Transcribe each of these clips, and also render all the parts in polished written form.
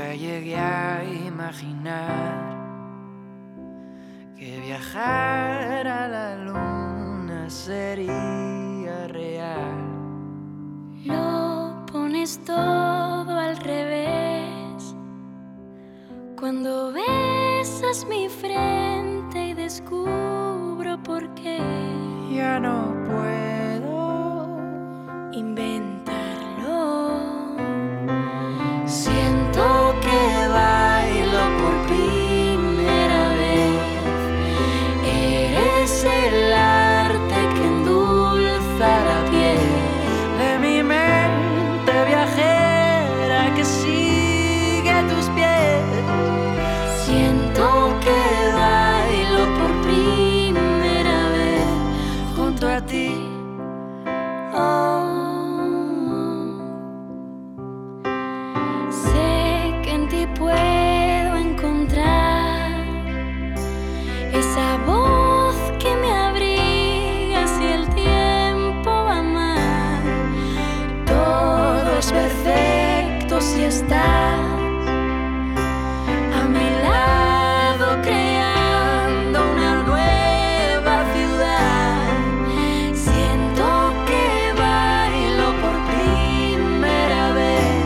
Nunca llegué a imaginar que viajar a la luna sería real. Lo pones todo al revés cuando besas mi frente y descubro por qué. Ya no puedo inventarlo. Siento que bailo por primera vez. Eres el arte que endulza la piel de mi mente viajera que sigue tus pies. Siento que bailo por primera vez junto a ti. Sé que en ti puedo encontrar esa voz que me abriga si el tiempo va mal. Todo es perfecto si estás a mi lado creando una nueva ciudad. Siento que bailo por primera vez.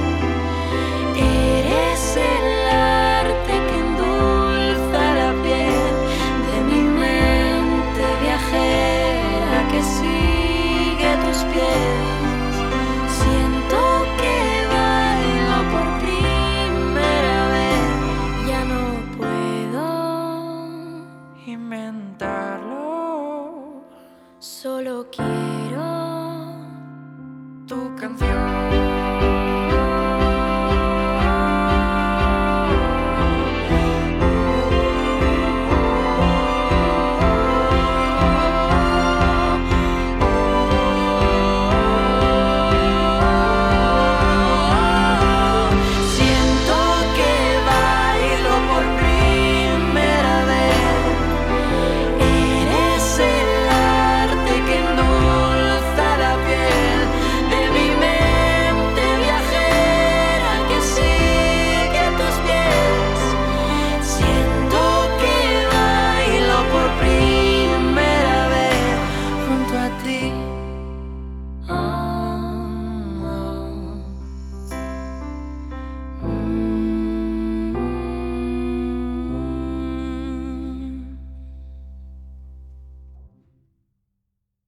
Eres el arte que endulza la piel de mi mente viajera que sigue tus pies. Siento que bailo por primera vez. Ya no puedo inventarlo. solo quiero